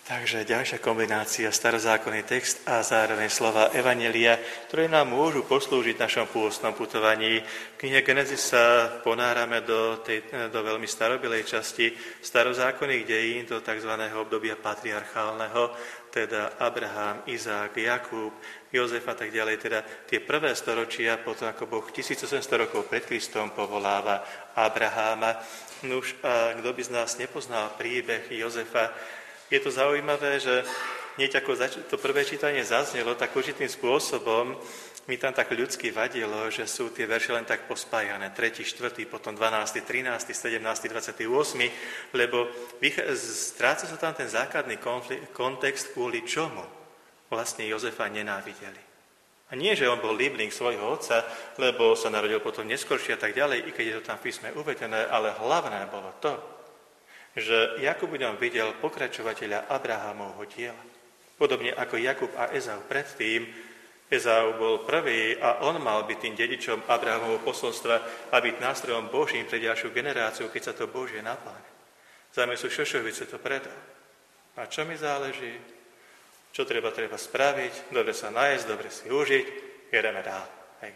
Takže ďalšia kombinácia, starozákonný text a zároveň slova Evanjelia, ktoré nám môžu poslúžiť v našom pôstnom putovaní. V knihe Genesis sa ponárame do veľmi starobilej časti starozákonných dejín, do tzv. Obdobia patriarchálneho, teda Abraham, Izák, Jakub, Jozef a tak ďalej, teda tie prvé storočia, potom ako Boh 1800 rokov pred Kristom povoláva Abraháma. Nuž, a kto by z nás nepoznal príbeh Jozefa, je to zaujímavé, že hneď ako to prvé čítanie zaznelo, tak určitým spôsobom mi tam tak ľudsky vadilo, že sú tie verše len tak pospájané, 3., 4., potom 12., 13., 17., 28., lebo stráca sa tam ten základný kontext, kvôli čomu vlastne Jozefa nenávideli. A nie, že on bol líbling svojho otca, lebo sa narodil potom neskôršie a tak ďalej, i keď je to tam v písme uvedené, ale hlavné bolo to, že Jakub v ňom videl pokračovateľa Abrahámovho diela. Podobne ako Jakub a Ezau predtým, Ezau bol prvý a on mal byť tým dedičom Abrahámovho posolstva a byť nástrojom Božím pre ďalšiu generáciu, keď sa to Božie naplne. Zamiesto šošovice to predal. A čo mi záleží? Čo treba spraviť? Dobre sa nájsť, dobre si užiť, jedeme dál. Hej.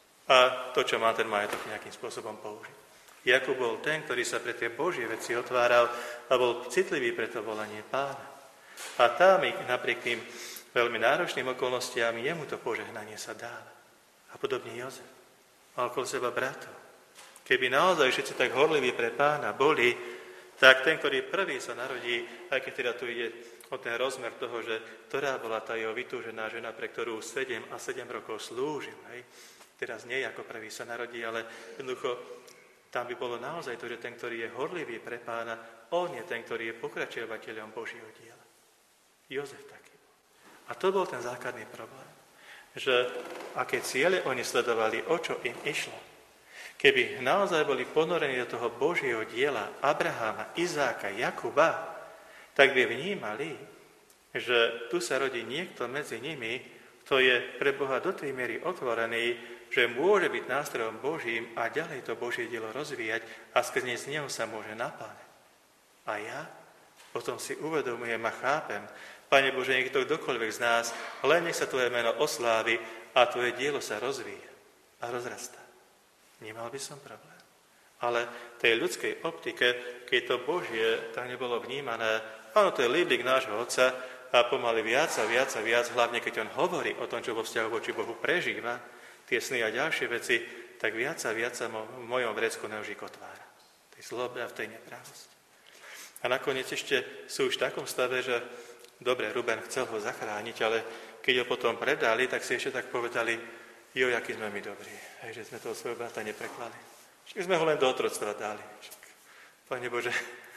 A to, čo má ten majetok, nejakým spôsobom použiť. Jakub bol ten, ktorý sa pre tie Božie veci otváral a bol citlivý pre to volanie Pána. A tam, napriek tým veľmi náročným okolnostiam, jemu to požehnanie sa dáva. A podobne Jozef. Mal okolo seba bratov. Keby naozaj všetci tak horliví pre Pána boli, tak ten, ktorý prvý sa narodí, aj keď teda tu ide o ten rozmer toho, že ktorá bola tá jeho vytúžená žena, pre ktorú 7 a 7 rokov slúžil. Hej. Teraz nie ako prvý sa narodí, ale jednoducho tam by bolo naozaj to, že ten, ktorý je horlivý pre Pána, on je ten, ktorý je pokračovateľom Božieho diela. Jozef taký. A to bol ten základný problém. Že aké ciele oni sledovali, o čo im išlo. Keby naozaj boli ponorení do toho Božieho diela Abraháma, Izáka, Jakuba, tak by vnímali, že tu sa rodí niekto medzi nimi, kto je pre Boha do tej miery otvorený, že môže byť nástrojom Božím a ďalej to Božie dielo rozvíjať a skrze z neho sa môže naplňať. A ja potom si uvedomujem a chápem, Pane Bože, nech to kdokoľvek z nás, len nech sa Tvoje meno oslávi a Tvoje dielo sa rozvíja a rozrastá. Nemal by som problém. Ale tej ľudskej optike, keď to Božie tak nebolo vnímané, áno, to je líblik nášho Otca a pomaly viac a viac a viac, hlavne keď on hovorí o tom, čo vo vzťahu voči Bohu prežíva, tie sny a ďalšie veci, tak viac a viac sa v mojom vrecku neožík otvára. V tej zlobe a v tej neprávosti. A nakoniec ešte sú už v takom stave, že dobre, Ruben chcel ho zachrániť, ale keď ho potom predali, tak si ešte tak povedali, jo, aký sme my dobrí, hej, že sme toho svojho brata nepreklali. Však sme ho len do otroctva dali. Však, Pane Bože,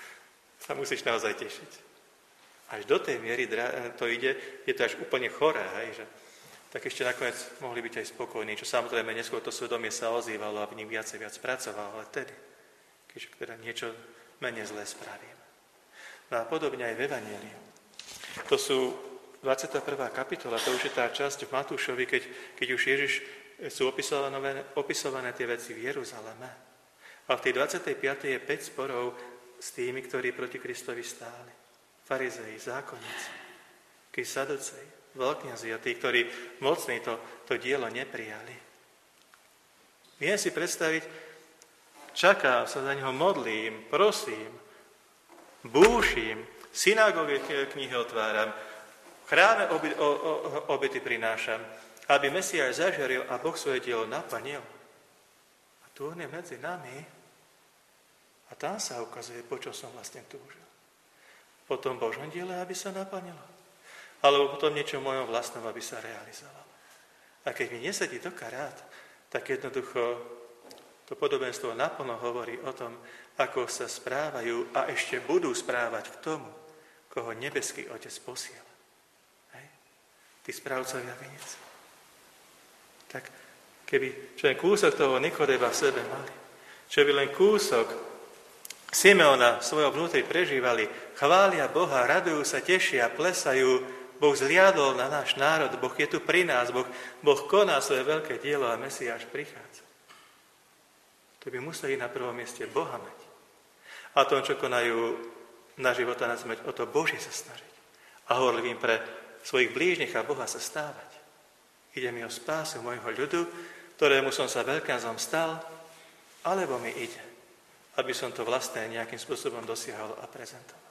sa musíš naozaj tešiť. Až do tej miery to ide, je to až úplne choré, hej, že tak ešte nakoniec mohli byť aj spokojní, čo samozrejme neskôr to svedomie sa ozývalo a v ním viac a viac pracovalo, ale tedy, keď teda niečo menej zlé spravím. No a podobne aj v Evanjeliu. To sú 21. kapitola, to už je tá časť v Matúšovi, keď už Ježiš sú opisované tie veci v Jeruzaleme. A v tej 25. je 5 sporov s tými, ktorí proti Kristovi stáli. Farizei, zákonníci, Saduceji, veľkňazi a tí, ktorí mocní to dielo neprijali. Viem si predstaviť, čakám sa za neho, modlím, prosím, búšim, synagógy knihy otváram, v chráme obety prinášam, aby Mesiáš zažiaril a Boh svoje dielo naplnil. A tu on je medzi nami a tam sa ukazuje, po čo som vlastne túžil. Po tom Božom diele, aby sa naplnilo. Alebo potom niečo mojom vlastnom, aby sa realizovalo. A keď mi nesedí do karát, tak jednoducho to podobenstvo naplno hovorí o tom, ako sa správajú a ešte budú správať k tomu, koho nebeský Otec posiela. Hej? Tí správcovia viniec. Tak keby čo len kúsok toho Nikodéma v sebe mali, čo by len kúsok Simeona v svojom vnútri prežívali, chvália Boha, radujú sa, tešia, plesajú, Boh zliadol na náš národ, Boh je tu pri nás, Boh koná svoje veľké dielo a Mesiáš prichádza. To by museli na prvom mieste Boha mať. A to, čo konajú na život a na smrť, o to Božie sa snažiť. a horlivým pre svojich blížnych a Boha sa stávať. Ide mi o spásu môjho ľudu, ktorému som sa veľkňazom stal, alebo mi ide, aby som to vlastné nejakým spôsobom dosiahol a prezentoval.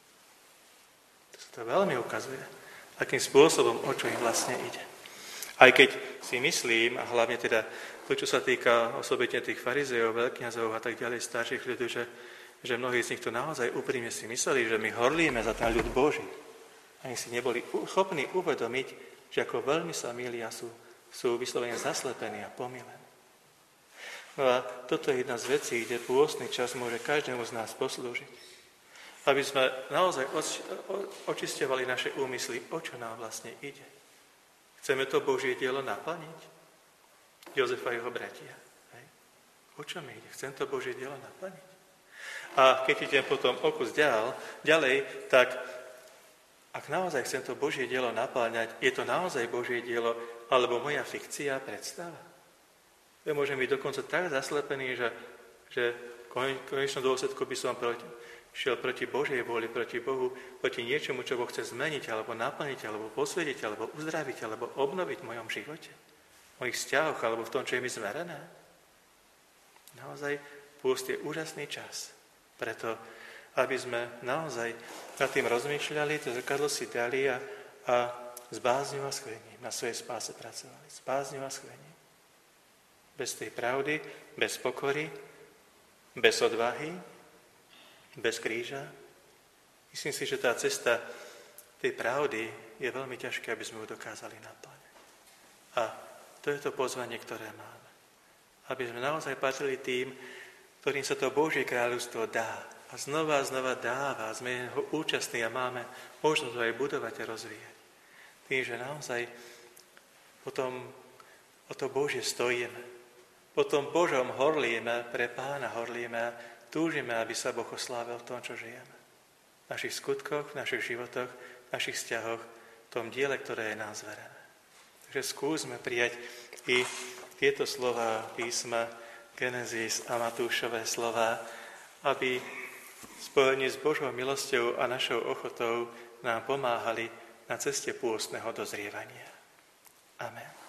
To sa to veľmi ukazuje, akým spôsobom, o čo im vlastne ide. Aj keď si myslím, a hlavne teda to, čo sa týka osobitne tých farizejov, veľkňazov a tak ďalej, starších ľudí, že mnohí z nich to naozaj úprimne si mysleli, že my horlíme za ten ľud Boží. Ani si neboli schopní uvedomiť, že ako veľmi sa mýlia, sú vyslovene zaslepení a pomilení. No a toto je jedna z vecí, kde pôstny čas môže každému z nás poslúžiť. Aby sme naozaj očisťovali naše úmysly, o čo nám vlastne ide. Chceme to Božie dielo naplniť? Jozef a jeho bratia. Hej. O čo mi ide? Chcem to Božie dielo naplniť? A keď idem potom o kus ďalej, tak ak naozaj chcem to Božie dielo naplňať, je to naozaj Božie dielo, alebo moja fikcia, predstava? Ja môžem byť dokonca tak zaslepený, že v konečnom dôsledku by som šiel proti Božej vôli, proti Bohu, proti niečomu, čo Boh chce zmeniť, alebo naplniť, alebo posvetiť, alebo uzdraviť, alebo obnoviť v mojom živote, v mojich vzťahoch, alebo v tom, čo je mi zverené. Naozaj pôst je úžasný čas. Preto, aby sme naozaj nad tým rozmýšľali, to zrkadlo si dali a s bázňou a schvením na svojej spáse pracovali. S bázňou a schvením. Bez tej pravdy, bez pokory, bez odvahy, bez kríža. Myslím si, že tá cesta tej pravdy je veľmi ťažké, aby sme ju dokázali naplňať. A to je to pozvanie, ktoré máme. Aby sme naozaj patrili tým, ktorým sa to Božie kráľovstvo dá. A znova dáva. A sme ho účastní a máme možnosť ho aj budovať a rozvíjať. Tým, že naozaj o to Božie stojíme. Po tom Božom horlíme, pre Pána horlíme a túžime, aby sa Boh oslávil v tom, čo žijeme. V našich skutkoch, v našich životoch, v našich vzťahoch, v tom diele, ktoré je nám zverené. Takže skúsme prijať i tieto slova písma Genesis a Matúšové slova, aby spojení s Božou milosťou a našou ochotou nám pomáhali na ceste pôstneho dozrievania. Amen.